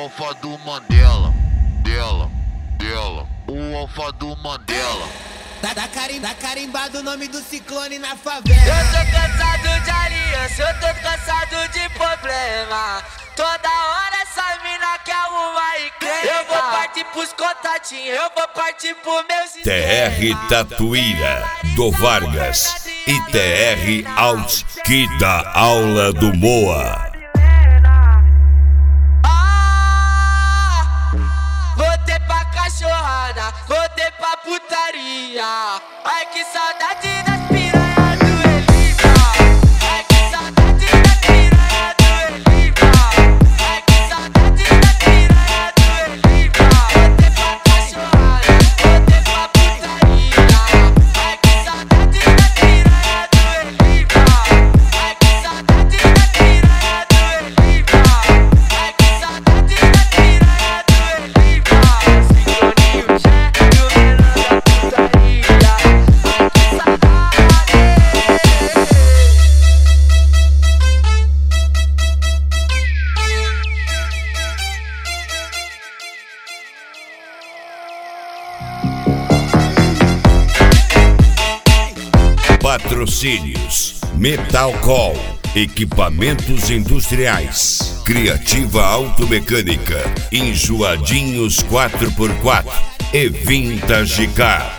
alfa do Mandela, dela, o alfa do Mandela. Tá carimbado o nome do ciclone na favela. Eu tô cansado de aliança, eu tô cansado de problema. Toda hora essa mina quer arrumar encrenca. Eu vou partir pros contatinhos, eu vou partir pro meu sistema. TR Tatuíra, do Vargas e TR Out, que dá aula do Moa. Voltei pra cachorrada, voltei pra putaria. Ai que saudade das piranhas do Elibra. Ai que saudade das piranhas do Elibra. Ai que saudade das piranhas do Elibra. Voltei pra cachorrada, voltei pra putaria. Ai que saudade das piranhas do Elibra. Ai que saudade das piranhas do Elibra. Ai que saudade das piranhas do Elibra. Patrocínios: Metalcol, equipamentos industriais, Criativa Automecânica, Enjoadinhos 4x4 e Vintage Car.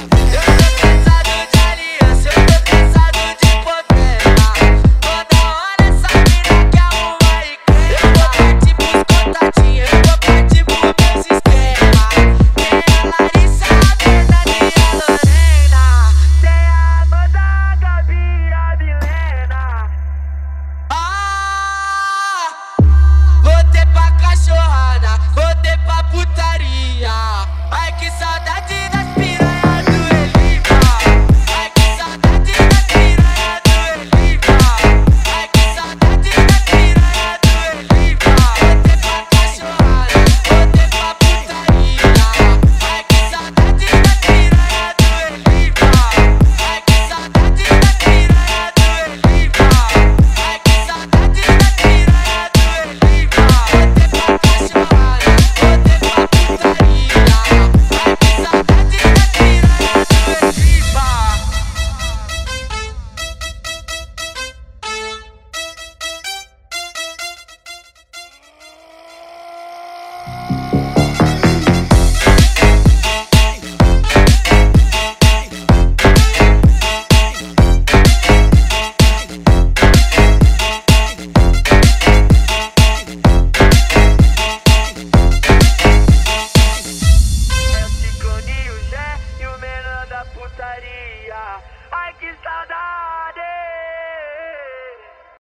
Voltei pra putaria. Ai que saudade das piranhas do Elibra. Ai que saudade das piranhas do Elibra. Ai que saudade das piranhas do Elibra. Voltei pra cachorrada, voltei pra putaria. Ai que saudade das piranhas do Elibra. Ai que saudade das piranhas do Elibra. Ai que saudade das piranhas do Elibra. Voltei pra cachorrada. Ai que